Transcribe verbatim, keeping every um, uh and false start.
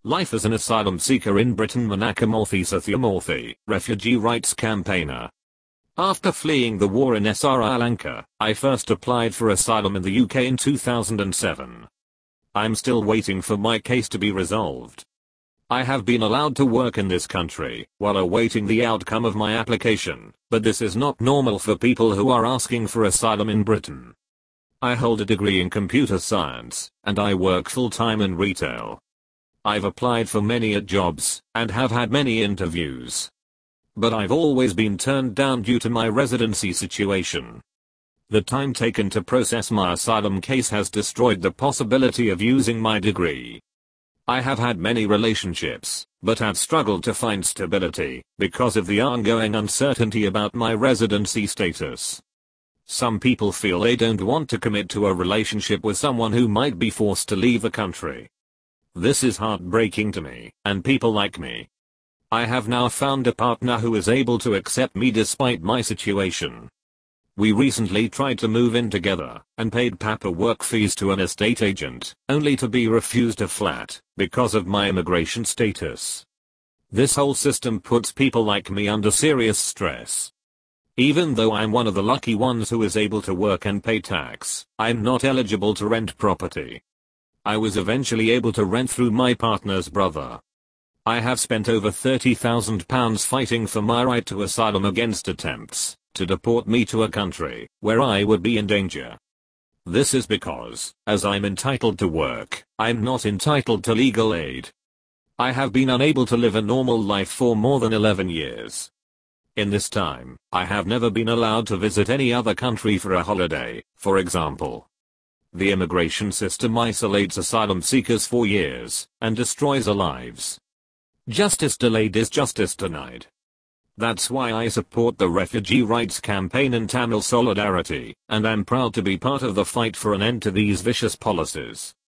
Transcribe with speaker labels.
Speaker 1: Life as an asylum seeker in Britain. Manaka Malthi Sathyamalthi, refugee rights campaigner. After fleeing the war in Sri Lanka, I first applied for asylum in the U K in two thousand seven. I'm still waiting for my case to be resolved. I have been allowed to work in this country while awaiting the outcome of my application, but this is not normal for people who are asking for asylum in Britain. I hold a degree in computer science, and I work full-time in retail. I've applied for many jobs, and have had many interviews. But I've always been turned down due to my residency situation. The time taken to process my asylum case has destroyed the possibility of using my degree. I have had many relationships, but have struggled to find stability because of the ongoing uncertainty about my residency status. Some people feel they don't want to commit to a relationship with someone who might be forced to leave the country. This is heartbreaking to me, and people like me. I have now found a partner who is able to accept me despite my situation. We recently tried to move in together, and paid paperwork fees to an estate agent, only to be refused a flat, because of my immigration status. This whole system puts people like me under serious stress. Even though I'm one of the lucky ones who is able to work and pay tax, I'm not eligible to rent property. I was eventually able to rent through my partner's brother. I have spent over thirty thousand pounds fighting for my right to asylum against attempts to deport me to a country where I would be in danger. This is because, as I'm entitled to work, I'm not entitled to legal aid. I have been unable to live a normal life for more than eleven years. In this time, I have never been allowed to visit any other country for a holiday, for example. The immigration system isolates asylum seekers for years and destroys their lives. Justice delayed is justice denied. That's why I support the refugee rights campaign in Tamil Solidarity, and I'm proud to be part of the fight for an end to these vicious policies.